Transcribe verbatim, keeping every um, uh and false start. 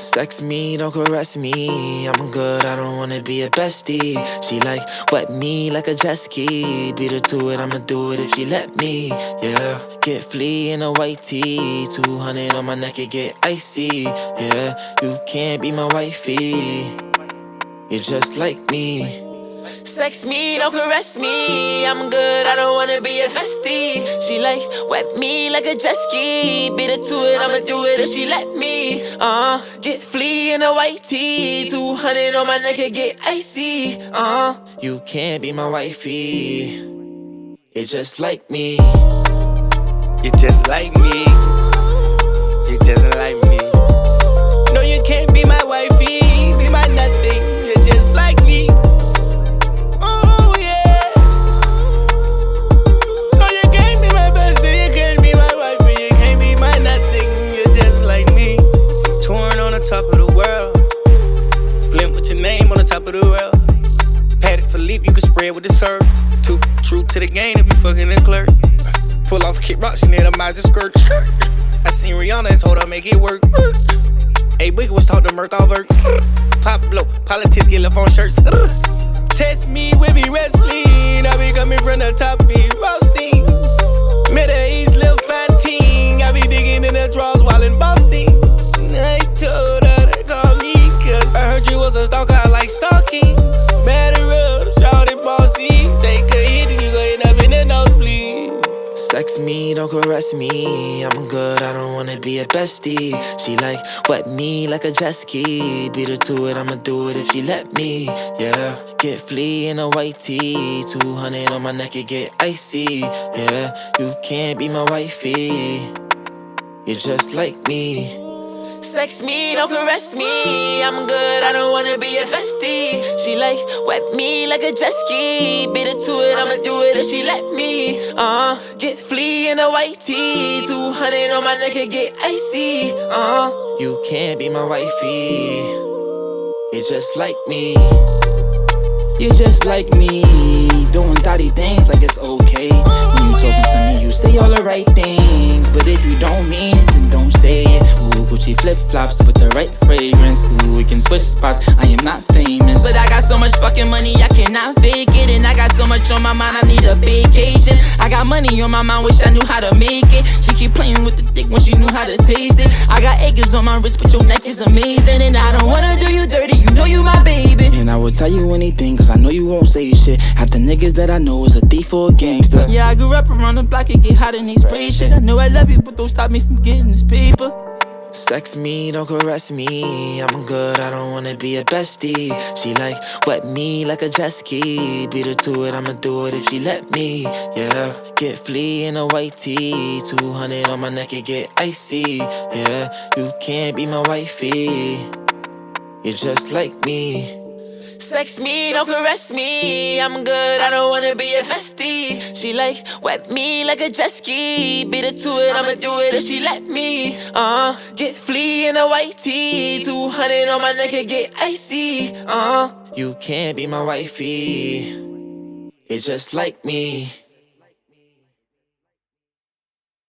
Sex me, don't caress me. I'm good, I don't wanna be a bestie. She like wet me like a jet ski. Beat her to it, I'ma do it if she let me. Yeah, get flea in a white tee. two hundred on my neck, it get icy. Yeah, you can't be my wifey. You're just like me. Sex me, don't caress me. I'm good, I don't wanna be a bestie. She like wet me like a jet ski. Beat her to it, I'ma do it if she let me. Uh, get flea in a white tee. two hundred on my neck, it get icy. Uh, you can't be my wifey. You're just like me. You're just like me. You're just like me. No, you can't be my wifey. Be my nothing. You're just like me. Oh yeah. No, you can't be my bestie. You can't be my wifey. You can't be my nothing. You're just like me. Touring on the top of the world. Blimp with your name on the top of the world. Paddock Philippe, you can spread with the syrup. Too true to the game if you fucking the clerk. Pull off kick rock, she need a Mazda skirt. I seen Rihanna's hold up, make it work. A Biggie was taught to murk off her. Pablo, politics get left on shirts. Test me with me wrestling. I be coming from the top, be roasting. Middle East, Lil Fantine. I be digging in the drawers while in Boston. I told her to call me, cause I heard you was a stalker, I like stalking. Better up, shout it bossy. Take a hit and you gon' end up in the nosebleed. Sex me, don't caress me. I'm good, I don't wanna be a bestie. She like wet me like a jet ski. Beat her to it, I'ma do it if she let me. Yeah, get flea in a white tee. two hundred on my neck, it get icy. Yeah, you can't be my wifey. You're just like me. Sex me, don't caress me. I'm good, I don't wanna be a bestie. She like wet me like a jet ski. Beat her to it, I'ma do it if she let me. Uh, get flea in a white tee. two hundred on my neck, it get icy. Uh, you can't be my wifey. You're just like me. You're just like me, doing thotty things like it's okay. When you talking to me, you say all the right things, but if you don't mean it, then don't say it. Ooh, Gucci flip-flops with the right fragrance. Ooh, we can switch spots, I am not famous, but I got so much fucking money, I cannot fake it. And I got so much on my mind, I need a vacation. I got money on my mind, wish I knew how to make it. She keep playing with the dick when she knew how to taste it. I got acres on my wrist, but your neck is amazing. And I don't wanna do you dirty, you know you my baby. And I will tell you anything, cause I know you won't say shit. Half the niggas that I know is a thief or a gangster. Yeah, I grew up around the block, it get hot and they spray shit. I know I love you, but don't stop me from getting this paper. Sex me, don't caress me. I'm good, I don't wanna be a bestie. She like wet me like a jet ski. Beat her to it, I'ma do it if she let me. Yeah, get flea in a white tee. two hundred on my neck, it get icy. Yeah, you can't be my wifey. You're just like me. Sex me, don't caress me. I'm good, I don't wanna be a bestie. She like wet me like a jet ski. Beat her to it, I'ma do it if she let me. Uh, get flea in a white tee. two hundred on my neck, it get icy. Uh, you can't be my wifey. You're just like me.